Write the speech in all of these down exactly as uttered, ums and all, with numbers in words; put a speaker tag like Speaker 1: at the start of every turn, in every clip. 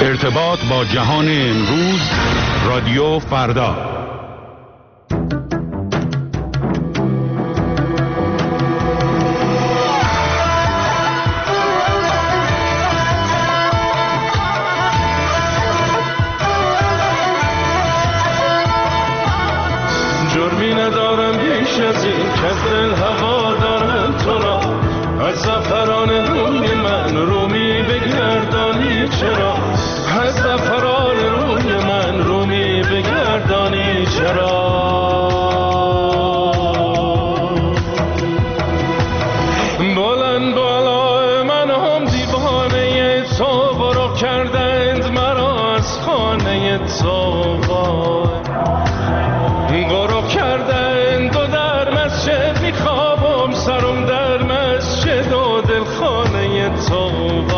Speaker 1: ارتباط با جهان امروز، رادیو فردا.
Speaker 2: جرمی ندارم بیش از این که از دل هوا دارم تو را، از زعفران روی من رومی بگردانی چرا، از زعفران روی من رومی بگردانی چرا. بلند بالای من هم دیوانه تو برو کردند مرا از خانه تو، برو کردند و در مسجد میخوابم سرم در مسجد و دل خانه تو.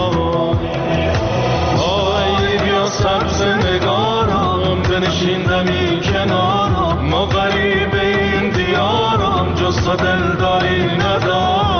Speaker 2: آی بیا سبز نگارم بنشیندمی کنارم، ما غریب این دیارم جز تو دلداری ندارم.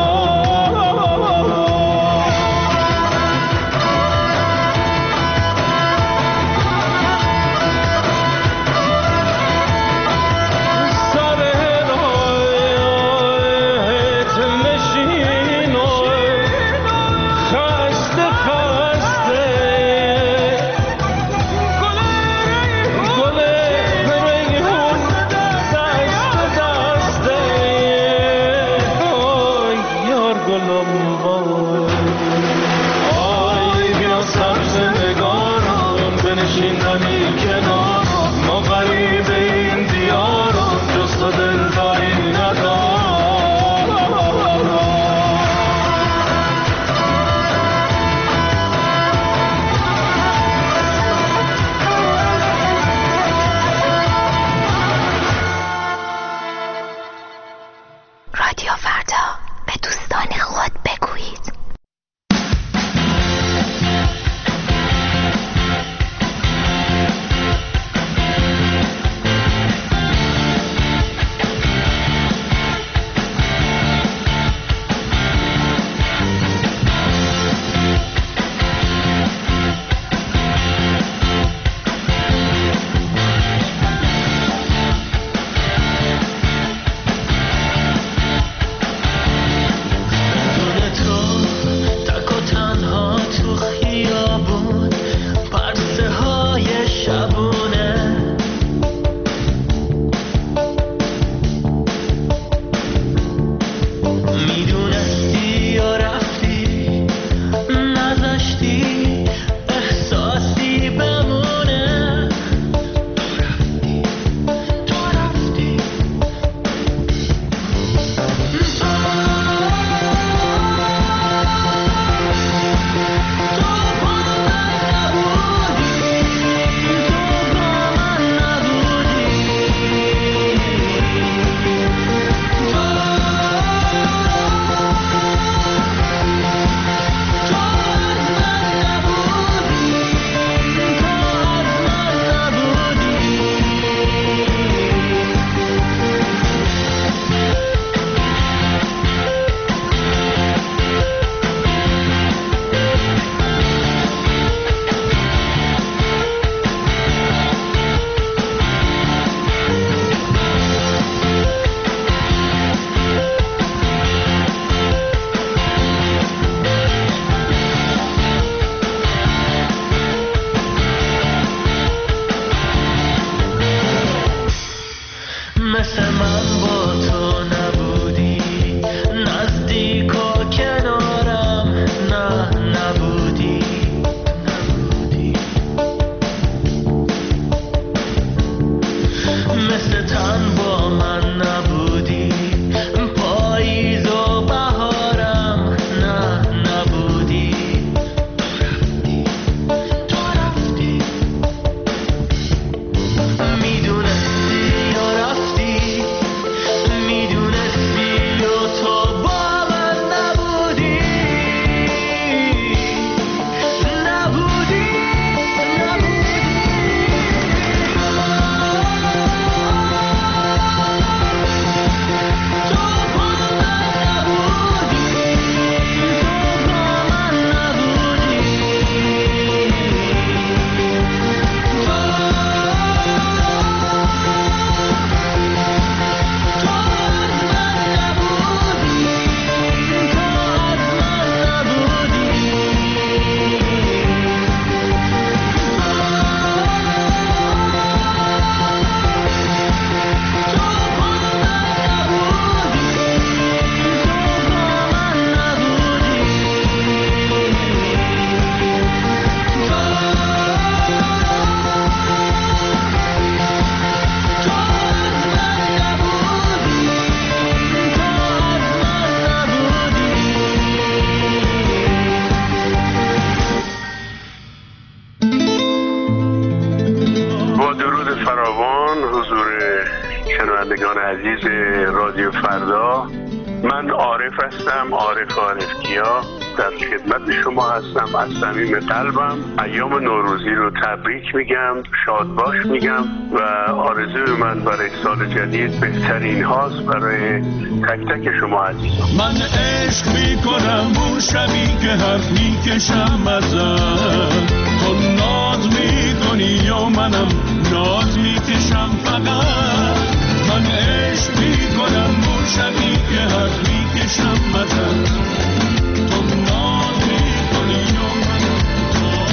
Speaker 3: فراوان، حضور شنوندگان عزیز رادیو فردا. من عارف هستم، عارف عارفکیا، در خدمت شما هستم. از صمیم قلبم ایام نوروزی رو تبریک میگم، شاد باش میگم و آرزوی من برای سال جدید بهترین هاست برای تک تک شما عزیزان.
Speaker 2: من عشق میکنم اون شبی که حرف میکشم ازم، تو ناز میکنی یا منم ناز میکشم فقط. من عشق میکنم اون شبی که حرف میکشم ازم، تو ناز میکنی یا منم ناز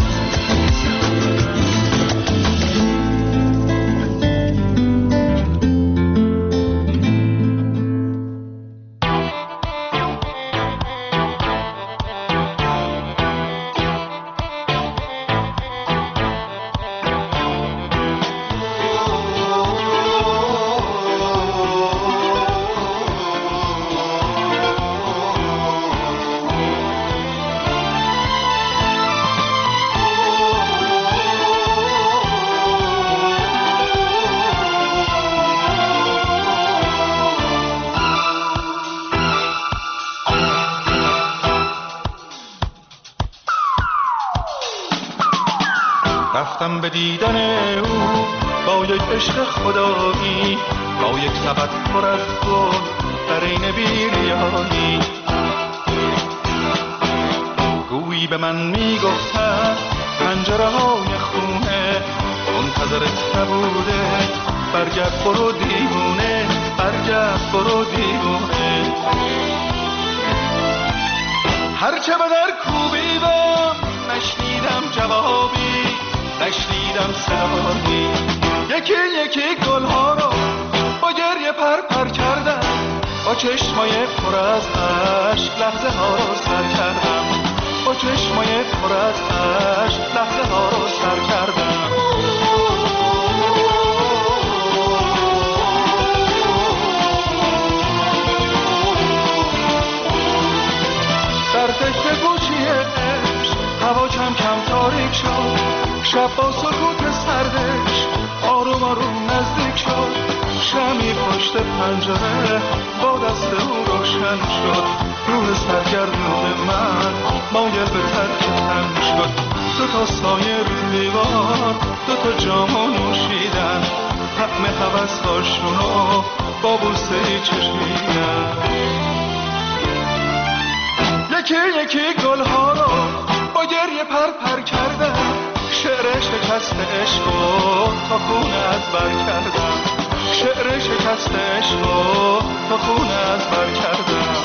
Speaker 4: رفتم به دیدن او با یک عشق خدایی، با یک سبد پر از گل در این بیریایی. گویی به من میگفتن پنجره های خونه منتظرت نبوده، برگرد برو دیوونه، برگرد برو دیوونه. هرچه به در کوبیدم نشنیدم جوابی، نشنیدم صدایی. یکی یکی گلها رو با گریه پر پر کردم، با چشمای پر از عشق لحظه ها رو سر کردم، با چشمای پر از عشق لحظه ها رو سر کردم. در تکه گوشی عشق هوا کم کم تاریک شد، شب با سکوت سردش آروم آروم نزدیک شد. شمی پشت پنجره با دست او روشن شد، روح سرگردون من مایل به ترک تن شد. دو تا سایه رو دیوار، دو تا جامو نوشیدن، طعم هوس هاشونو با بوسه چشمیدن. یکی یکی گلها رو با گریه پر پر کردم، شعر شکست عشقو تا خونه از بر کردم، شعر شکست عشقو تا خونه از بر کردم.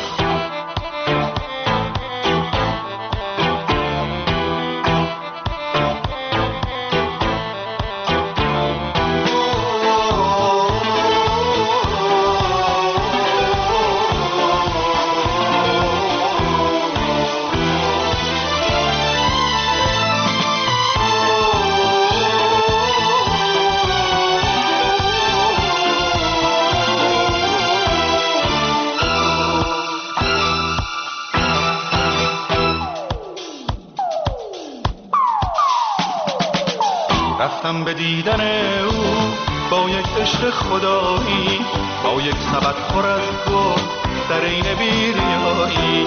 Speaker 4: رفتم به دیدن او با یک عشق خدایی، با یک سبد پر از گل در این بیریایی.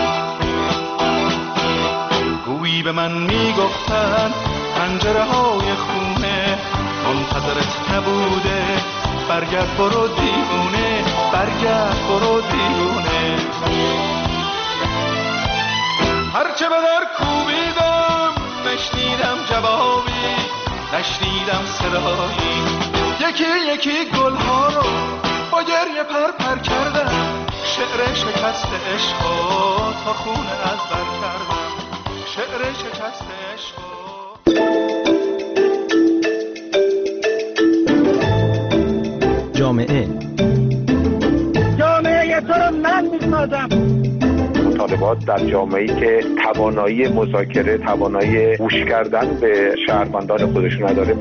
Speaker 4: گویی به من میگفتن پنجره های خونه منتظرت نبوده، برگرد برو دیوونه، برگرد برو دیوونه. هرچه به در کوبیدم نشنیدم جوابی، نشنیدم صدایی. یکی یکی گلها رو با گریه پر پر کردم، شعر شکست عشقو تا خونه از بر کردم، شعر شکست عشقو.
Speaker 5: جامعه
Speaker 6: جامعه تو رو من میسازم.
Speaker 7: مطالبات در جامعه‌ای که توانایی مذاکره، توانایی گوش کردن به شهروندان خودش نداره.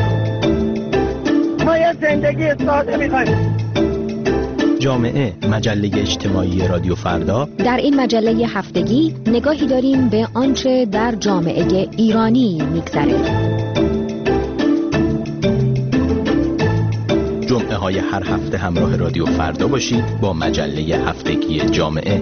Speaker 6: ما یه زندگی ساده می‌خوایم.
Speaker 5: جامعه، مجله اجتماعی رادیو فردا.
Speaker 8: در این مجله هفتگی نگاهی داریم به آنچه در جامعه ایرانی می‌گذره.
Speaker 5: جمعه های هر هفته همراه رادیو فردا باشید با مجله هفتگی جامعه.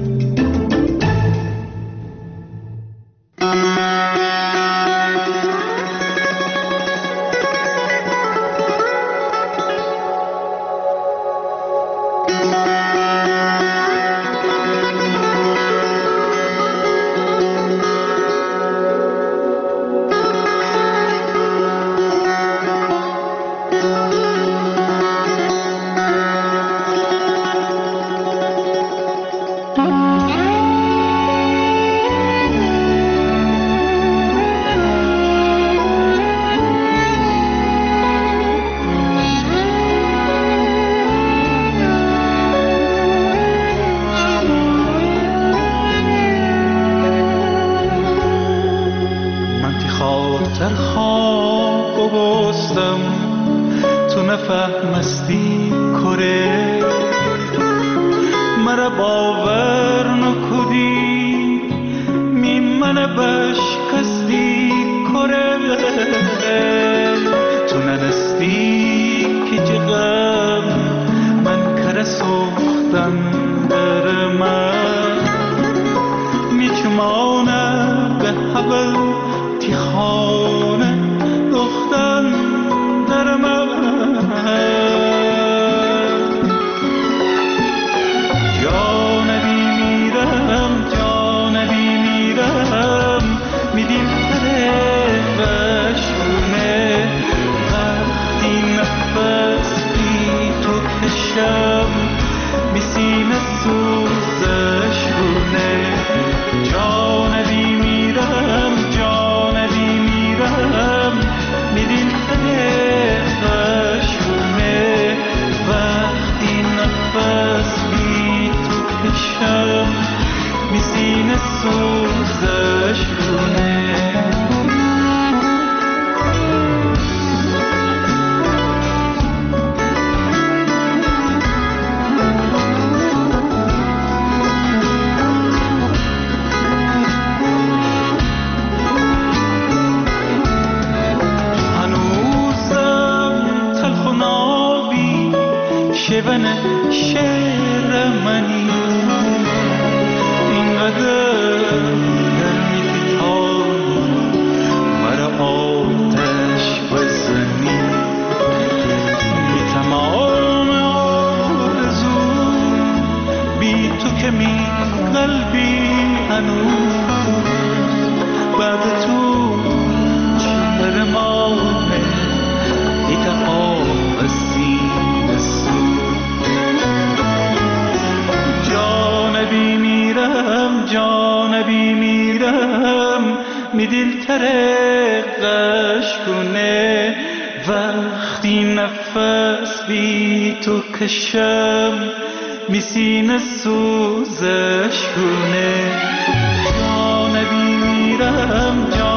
Speaker 4: کشم میسین سوزش کنه جان بیمیرم جان